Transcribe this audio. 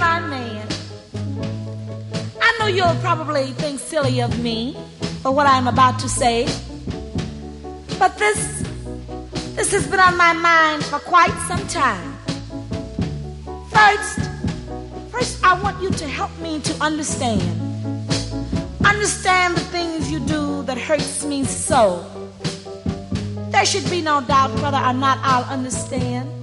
blind man. I know you'll probably think silly of me for what I'm about to say, but this has been on my mind for quite some time. First, I want you to help me to understand the things you do that hurts me so. There should be no doubt whether or not I'll understand.